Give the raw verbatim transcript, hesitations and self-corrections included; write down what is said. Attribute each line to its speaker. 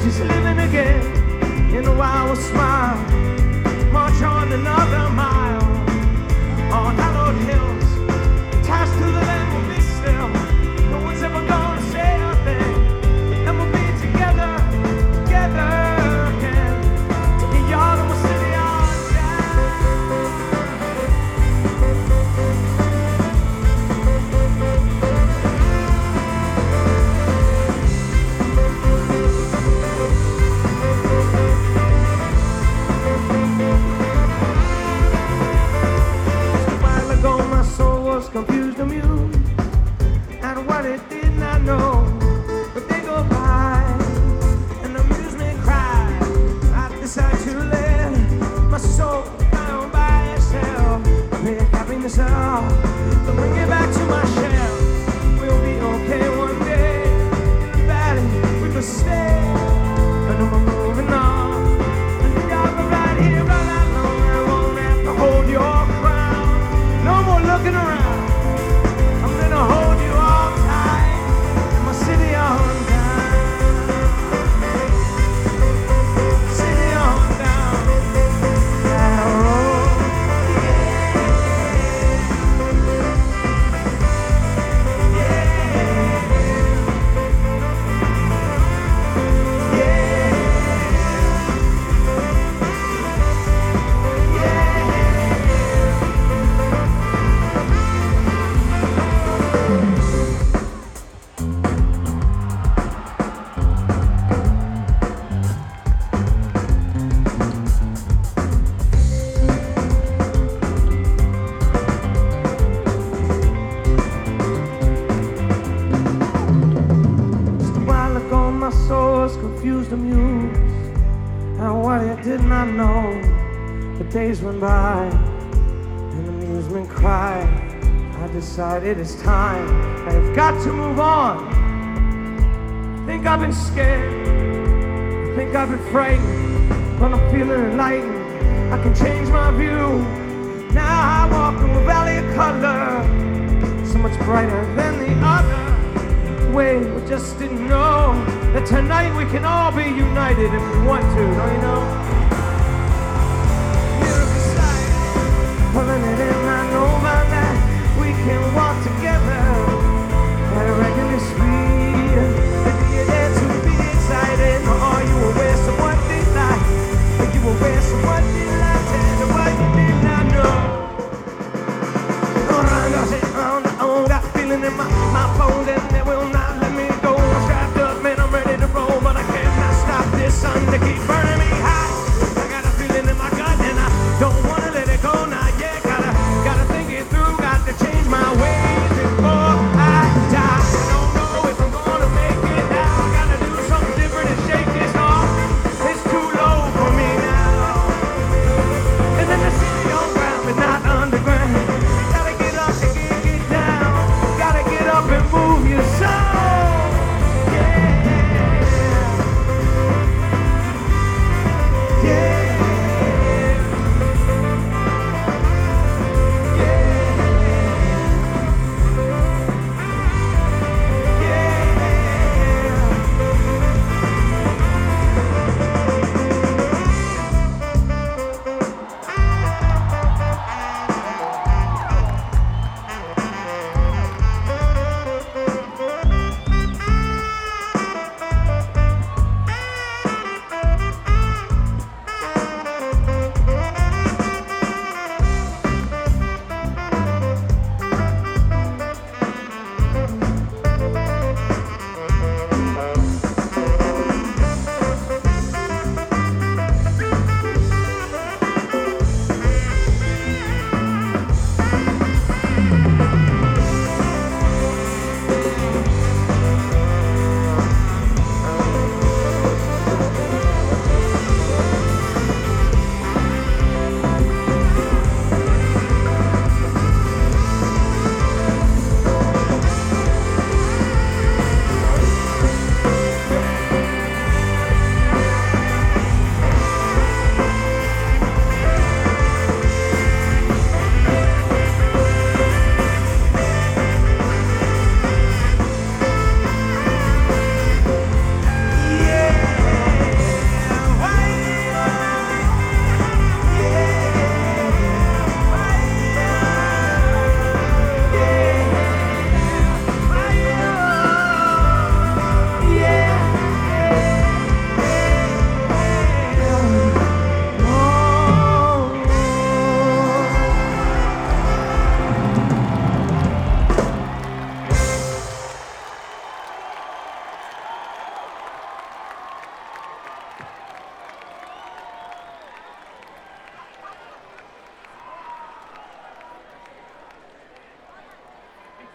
Speaker 1: she's living again in a wild smile. March on another mile on hallowed hills, attached to the land will be still. No one's ever gonna say a thing, and we'll be together, together again. In the yard of a city on confused, amused at what it did not know. But they go by and amusement cries. I decide to let my soul down by itself. Pick happiness up and bring it back to my shell. We'll be okay one day in the valley. We could stay. I know I'm moving on. And you got me right here, right along. I won't have to hold your crown. No more looking around. Hold you all tight in my city on down. City on down that road. Yeah. Yeah. Yeah. My soul was confused, amused at what it did not know. The days went by, and amusement cried. I decided it's time. I've got to move on. I think I've been scared. I think I've been frightened, but I'm feeling enlightened. I can change my view. Now I walk in a valley of color, so much brighter than the other. Way we just didn't know that tonight we can all be united if we want to, don't you know? Miracle sight, pulling it in, I know by that we can walk.